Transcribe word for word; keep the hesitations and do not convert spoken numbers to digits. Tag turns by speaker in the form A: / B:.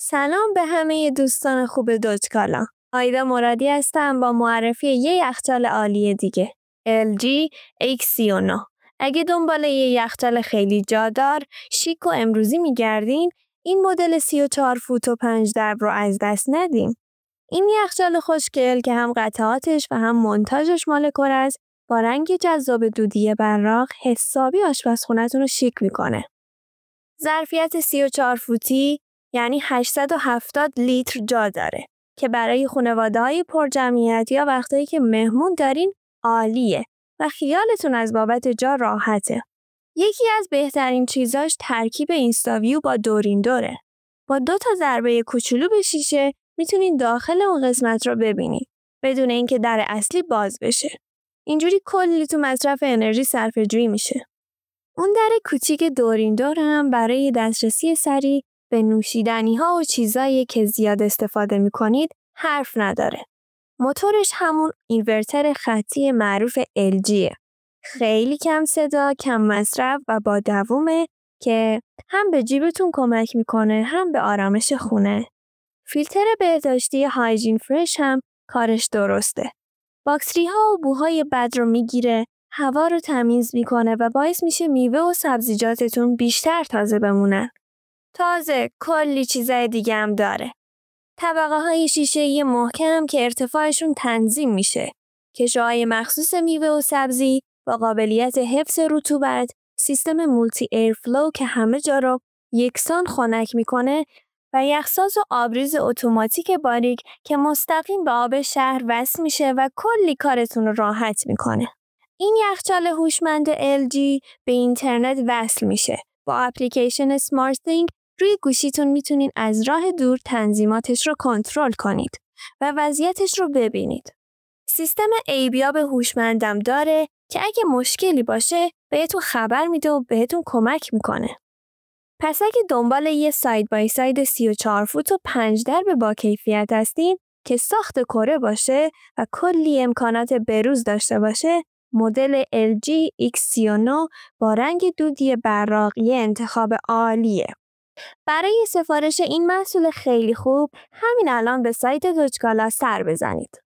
A: سلام به همه دوستان خوب دوجکالا. آیدا مرادی هستم با معرفی یه یخچال عالی دیگه. ال جی ایکس سی و نه. اگه دنبال یه یخچال خیلی جادار، شیک و امروزی میگردین، این مدل سی و چهار فوت و پنج درب رو از دست ندیم. این یخچال خوشگل که هم قطعاتش و هم مونتاژش مال کره است، با رنگ جذاب دودی براق حسابی آشپزخونه‌تون رو شیک میکنه. ظرفیت سی و چهار فوتی یعنی هشتصد و هفتاد لیتر جا داره که برای خانواده‌های پرجمعیت یا وقتایی که مهمون دارین عالیه و خیالتون از بابت جا راحته. یکی از بهترین چیزاش ترکیب اینستاویو با دورین دوره. با دو تا ضربه کوچولو به شیشه میتونین داخل اون قسمت رو ببینید بدون اینکه در اصلی باز بشه. اینجوری کلی تو مصرف انرژی صرفه‌جویی میشه. اون در کوچیک دورین دور هم برای دسترسی سریع به نوشیدنی‌ها و چیزایی که زیاد استفاده می‌کنید حرف نداره. موتورش همون اینورتر خطی معروف ال جیه. خیلی کم صدا، کم مصرف و با دوومه که هم به جیبتون کمک میکنه هم به آرامش خونه. فیلتر بهداشتی هایجین فرش هم کارش درسته. باکتری‌ها و بوهای بد رو میگیره، هوا رو تمیز میکنه و باعث میشه میوه و سبزیجاتتون بیشتر تازه بمونن. تازه کلی چیزای دیگه هم داره. طبقه های شیشه‌ای محکم که ارتفاعشون تنظیم میشه. کشوهای مخصوص میوه و سبزی با قابلیت حفظ رطوبت، سیستم مولتی ایر فلو که همه جا رو یکسان خنک میکنه و یخساز و آبریز اتوماتیک باریک که مستقیم به آب شهر وصل میشه و کلی کارتون رو راحت میکنه. این یخچال هوشمند ال جی به اینترنت وصل میشه. با اپلیکیشن سمارت تینگ روی گوشیتون میتونین از راه دور تنظیماتش رو کنترل کنید و وضعیتش رو ببینید. سیستم عیبیاب هوشمندم داره که اگه مشکلی باشه بهتون خبر میده و بهتون کمک میکنه. پس اگه دنبال یه ساید بای ساید سی و چهار فوت و پنج درب با کیفیت هستین که ساخت کره باشه و کلی امکانات بروز داشته باشه، مدل ال جی ایکس سی و نه با رنگ دودی براق یه انتخاب عالیه. برای سفارش این محصول خیلی خوب همین الان به سایت دوجکالا سر بزنید.